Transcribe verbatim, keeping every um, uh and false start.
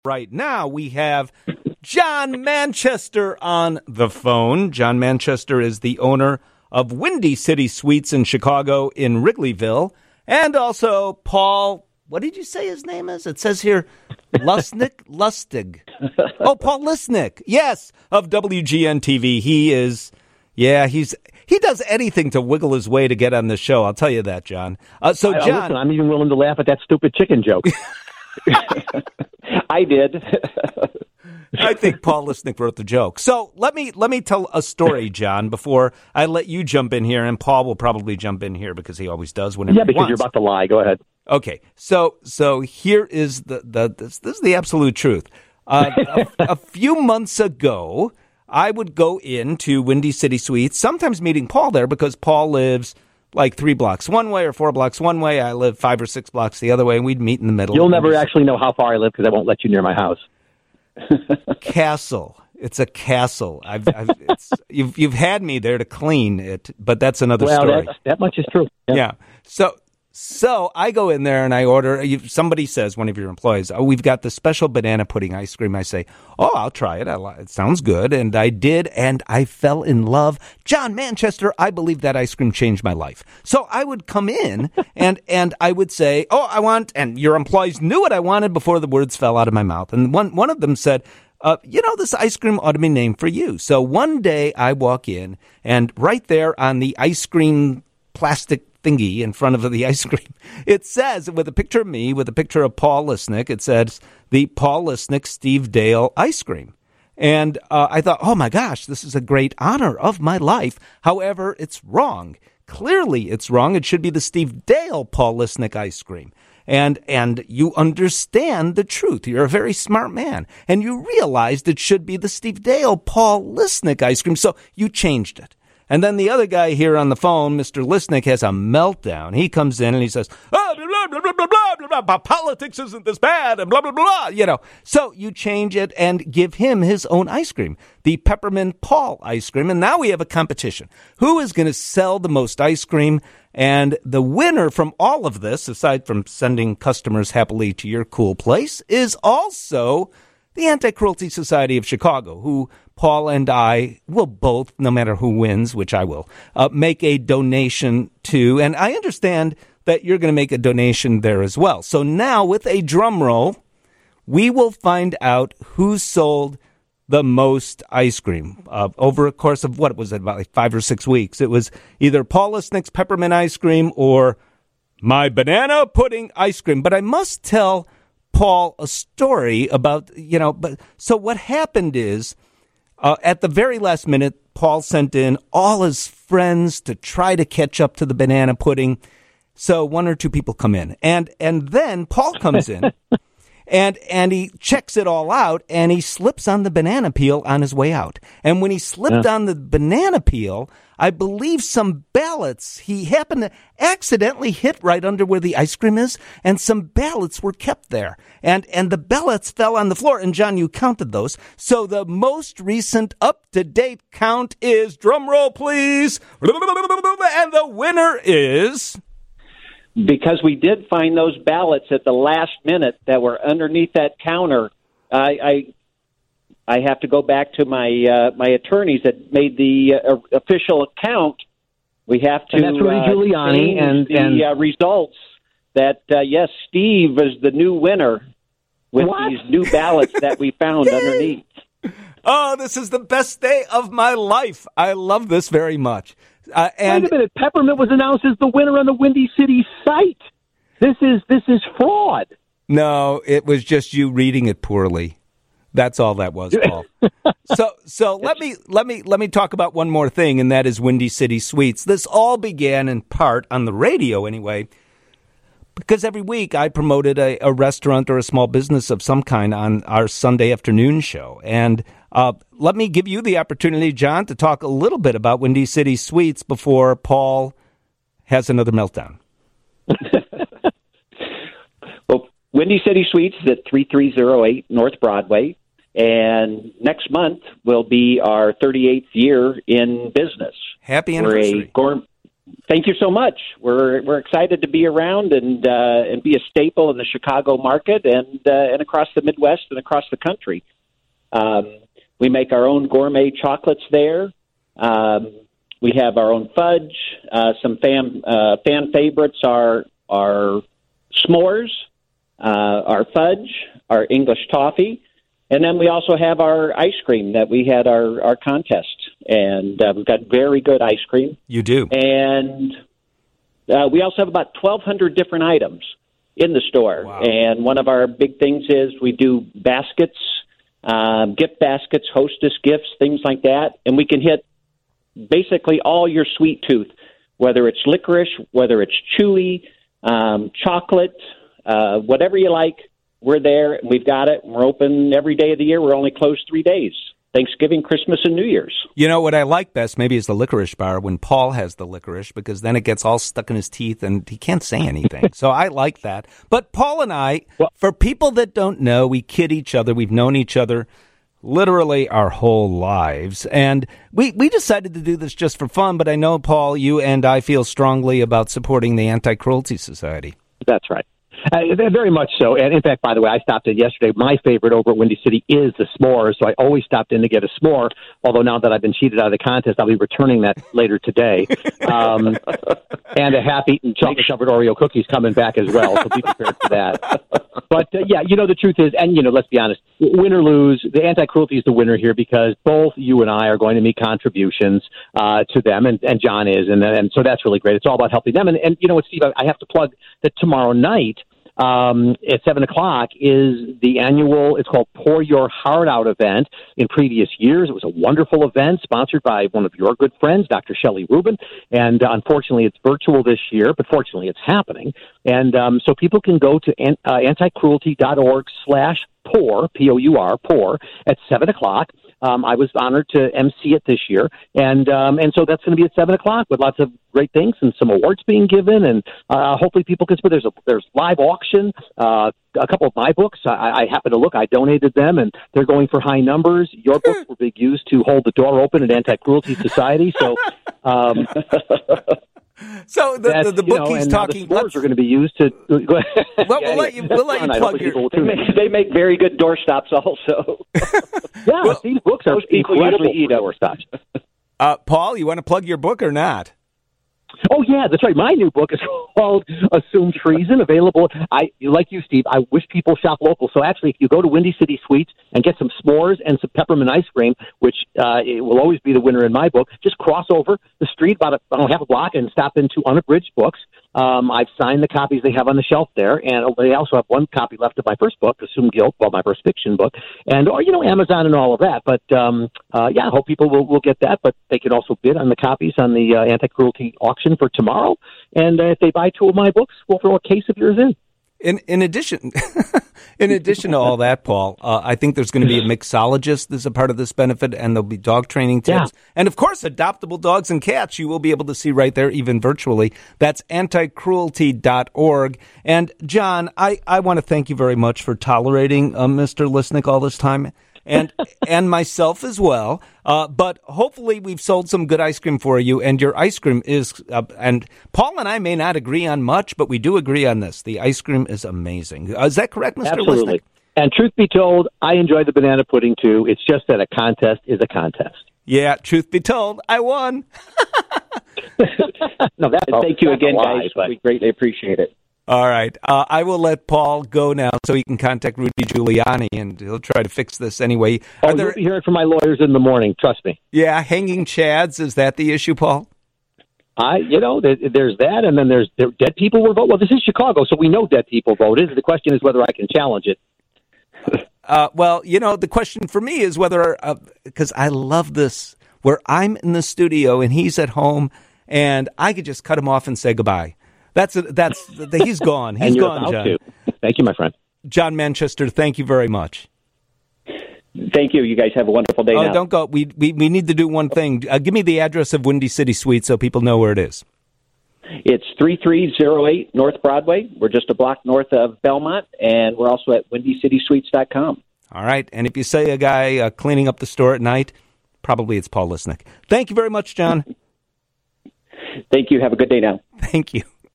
Right now, we have John Manchester on the phone. John Manchester is the owner of Windy City Suites in Chicago in Wrigleyville. And also Paul, what did you say his name is? It says here, Lustig? Lustig. Oh, Paul Lisnick. Yes, of W G N T V. He is, yeah, he's he does anything to wiggle his way to get on the show. I'll tell you that, John. Uh, so, I, John. listen, I'm even willing to laugh at that stupid chicken joke. I did. I think Paul Lisnick wrote the joke. So let me let me tell a story, John, before I let you jump in here, and Paul will probably jump in here because he always does whenever yeah, he because wants. You're about to lie. Go ahead. Okay, so so here is the the this, this is the absolute truth. Uh, a, a few months ago, I would go into Windy City Suites, sometimes meeting Paul there because Paul lives like three blocks one way or four blocks one way. I live five or six blocks the other way, and we'd meet in the middle. You'll never actually know how far I live because I won't let you near my house. Castle. It's a castle. I've, I've it's, you've you've had me there to clean it, but that's another well, story. That, that much is true. Yeah. yeah. So so I go in there and I order. You, somebody says, one of your employees, "Oh, we've got the special banana pudding ice cream." I say, "Oh, I'll try it. I, it sounds good." And I did, and I fell in love. John Manchester, I believe that ice cream changed my life. So I would come in and and I would say, "Oh, I want," and your employees knew what I wanted before the words fell out of my mouth. And one one of them said, Uh, you know, this ice cream ought to be named for you. So one day I walk in, and right there on the ice cream plastic thingy in front of the ice cream, it says, with a picture of me, with a picture of Paul Lisnick, it says, the Paul Lisnick Steve Dale ice cream. And uh, I thought, oh my gosh, this is a great honor of my life. However, it's wrong. Clearly it's wrong. It should be the Steve Dale Paul Lisnick ice cream. And and you understand the truth. You're a very smart man. And you realized it should be the Steve Dale Paul Lisnick ice cream. So you changed it. And then the other guy here on the phone, Mister Lisnick, has a meltdown. He comes in and he says, oh, blah, blah, blah, blah, blah, blah, blah, politics isn't this bad, and blah, blah, blah, blah, you know. So you change it and give him his own ice cream, the Peppermint Paul ice cream. And now we have a competition. Who is going to sell the most ice cream? And the winner from all of this, aside from sending customers happily to your cool place, is also the Anti-Cruelty Society of Chicago, who Paul and I will both, no matter who wins, which I will, uh, make a donation to. And I understand that you're going to make a donation there as well. So now, with a drum roll, we will find out who sold the most ice cream uh, over a course of, what was it, about like five or six weeks. It was either Paul Lisnick's peppermint ice cream or my banana pudding ice cream. But I must tell Paul a story about, you know, but so what happened is uh, at the very last minute, Paul sent in all his friends to try to catch up to the banana pudding. So one or two people come in, and and then Paul comes in. And and he checks it all out, and he slips on the banana peel on his way out. And when he slipped yeah. on the banana peel, I believe some ballots, he happened to accidentally hit right under where the ice cream is, and some ballots were kept there. And and the ballots fell on the floor. And, John, you counted those. So the most recent up-to-date count is, drum roll, please, and the winner is... Because we did find those ballots at the last minute that were underneath that counter. I I, I have to go back to my uh, my attorneys that made the uh, official account. We have to and that's Rudy uh, Giuliani and the and... Uh, results that uh, yes, Steve is the new winner with what? these new ballots that we found underneath. Oh, this is the best day of my life. I love this very much. Uh, and Wait a minute, Peppermint was announced as the winner on the Windy City site. This is this is fraud. No, it was just you reading it poorly. That's all that was, Paul. so so let me let me let me talk about one more thing, and that is Windy City Suites. This all began in part on the radio anyway, because every week I promoted a, a restaurant or a small business of some kind on our Sunday afternoon show. And uh, let me give you the opportunity, John, to talk a little bit about Windy City Suites before Paul has another meltdown. Well, Windy City Suites is at thirty-three oh eight North Broadway. And next month will be our thirty-eighth year in business. Happy We're anniversary. a gourmet, Thank you so much. We're we're excited to be around and uh, and be a staple in the Chicago market and uh, and across the Midwest and across the country. Um, we make our own gourmet chocolates there. Um, we have our own fudge. Uh, some fan uh, fan favorites are our s'mores, uh, our fudge, our English toffee. And then we also have our ice cream that we had our, our contest. And uh, we've got very good ice cream. You do. And uh, we also have about twelve hundred different items in the store. Wow. And one of our big things is we do baskets, um, gift baskets, hostess gifts, things like that. And we can hit basically all your sweet tooth, whether it's licorice, whether it's chewy, um, chocolate, uh, whatever you like. We're there, and we've got it. We're open every day of the year. We're only closed three days, Thanksgiving, Christmas, and New Year's. You know, what I like best maybe is the licorice bar when Paul has the licorice, because then it gets all stuck in his teeth and he can't say anything. So I like that. But Paul and I, well, for people that don't know, we kid each other. We've known each other literally our whole lives. And we, we decided to do this just for fun. But I know, Paul, you and I feel strongly about supporting the Anti-Cruelty Society. That's right. Uh, very much so. And in fact, by the way, I stopped in yesterday. My favorite over at Windy City is the s'mores, so I always stopped in to get a s'more, although now that I've been cheated out of the contest, I'll be returning that later today. Um, and a half-eaten chocolate-covered Oreo cookies coming back as well, so be prepared for that. But, uh, yeah, you know, the truth is, and, you know, let's be honest, win or lose, the anti-cruelty is the winner here because both you and I are going to make contributions uh, to them, and, and John is, and, and so that's really great. It's all about helping them. And, and you know what, Steve, I, I have to plug that tomorrow night, Um, at seven o'clock is the annual, it's called Pour Your Heart Out event. In previous years, it was a wonderful event sponsored by one of your good friends, Doctor Shelley Rubin. And uh, unfortunately, it's virtual this year, but fortunately, it's happening. And um, so people can go to an, uh, anticruelty.org slash pour, P O U R, pour, at seven o'clock. Um, I was honored to emcee it this year, and um, and so that's going to be at seven o'clock with lots of great things and some awards being given, and uh, hopefully people can. There's a there's live auction. Uh, a couple of my books, I, I happen to look. I donated them, and they're going for high numbers. Your books were being used to hold the door open at Anti-Cruelty Society. So. Um, So the, the, the book you know, he's and talking about are going to be used to. Go well, we'll let you. We'll let you plug your. They make, they make very good doorstops, also. yeah, well, these books are people usually eat doorstops. Uh, Paul, you want to plug your book or not? Oh, yeah, that's right. My new book is called Assumed Treason, available. I Like you, Steve, I wish people shop local. So actually, if you go to Windy City Sweets and get some s'mores and some peppermint ice cream, which uh, it will always be the winner in my book, just cross over the street about a, about half a block and stop into Unabridged Books. Um, I've signed the copies they have on the shelf there, and they also have one copy left of my first book, Assumed Guilt, well, my first fiction book, and, or, you know, Amazon and all of that. But, um, uh, yeah, I hope people will, will get that, but they can also bid on the copies on the uh, anti-cruelty auction for tomorrow. And uh, if they buy two of my books, we'll throw a case of yours in. In in addition, in addition to all that, Paul, uh, I think there's going to be a mixologist as a part of this benefit, and there'll be dog training tips, yeah. and of course, adoptable dogs and cats. You will be able to see right there, even virtually. That's anti cruelty dot org. And John, I, I want to thank you very much for tolerating uh, Mister Lisnick all this time. and and myself as well. Uh, but hopefully we've sold some good ice cream for you, and your ice cream is, uh, and Paul and I may not agree on much, but we do agree on this. The ice cream is amazing. Uh, is that correct, Mister Absolutely. Lisnick? And truth be told, I enjoy the banana pudding too. It's just that a contest is a contest. Yeah, truth be told, I won. no, that's, Thank you again, lie, guys. but... We greatly appreciate it. All right. Uh, I will let Paul go now so he can contact Rudy Giuliani, and he'll try to fix this anyway. Are oh, there... you'll be hearing from my lawyers in the morning. Trust me. Yeah, hanging chads. Is that the issue, Paul? I, you know, there's that, and then there's there, dead people were voted. Well, this is Chicago, so we know dead people voted. The question is whether I can challenge it. uh, well, you know, the question for me is whether, because uh, I love this, where I'm in the studio and he's at home, and I could just cut him off and say goodbye. That's a, that's the, he's gone. He's and you're gone, about John. To. Thank you, my friend. John Manchester, thank you very much. Thank you. You guys have a wonderful day oh, now. Don't go. We, we we need to do one thing. Uh, give me the address of Windy City Suites so people know where it is. It's thirty-three oh eight North Broadway. We're just a block north of Belmont, and we're also at windy city suites dot com. All right. And if you say a guy uh, cleaning up the store at night, probably it's Paul Lisnick. Thank you very much, John. Thank you. Have a good day now. Thank you.